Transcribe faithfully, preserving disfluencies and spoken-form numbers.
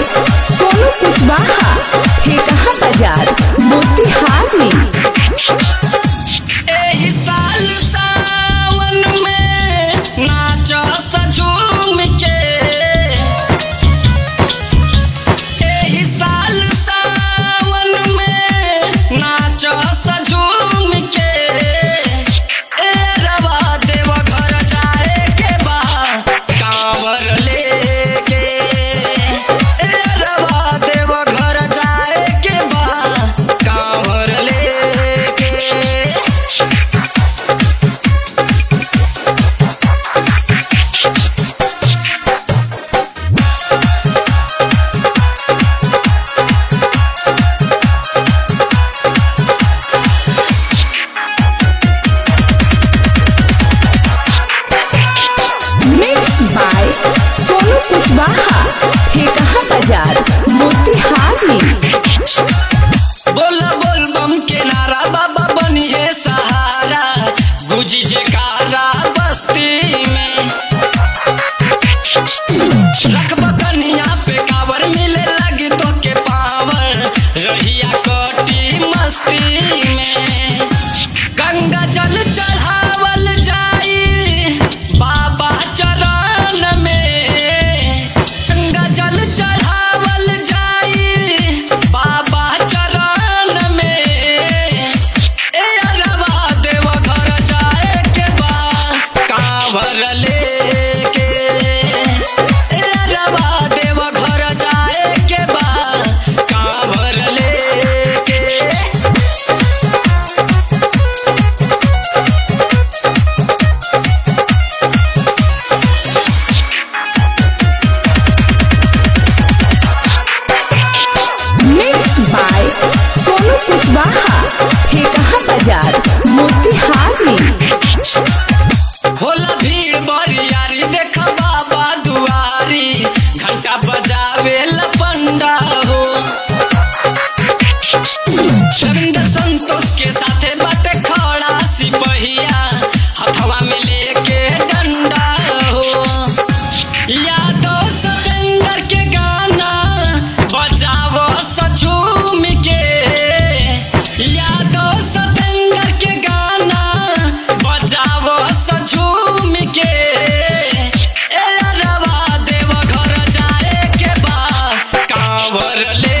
सोनू कुशवाहा, ठेकहा बाजार, मोतिहारी। एही साल सावन में नाचो सझूम के, एही साल सावन में नाचो सझूम के। ए रवा देव घर जाए के बा कांवर लेके, ए रवा देव घर जाए के बा कांवर लेके। Mix by Sonu Kushwaha, Thekaha Bazar, Motihari. बोला बोल बम के नारा बाबा बनी है सहारा, गुजी जयकारा बस्ती में। रखबा कन्या पे कावर मिले लगी तो के पावर, रहिया कटी मस्ती में। गंगा जल चढ़ावल जाई बाबा चरण में, गंगा जल चढ़ावल जाई बाबा चरण में। ए अरवा देव घर जाए के बा कांवर लेके, ए अरवा देव घर जाए के बा कांवर लेके। Mix by Sonu Kushwaha, Thekaha Bazar, Motihari. होला भीड़ बरियारी देख बाबा दुआरी, घंटा बजावे लपंडा हो। रविंद्र संतोष के साथे बाटे खड़ा सिपहिया, हथवा में लेके डंडा हो। यादव सतेंद्र के गाना बजावो सझूम के, यादव सतेंद्र के गाना बजावो सझूम के। ए अरवा देव घर जाए के बा कांवर ले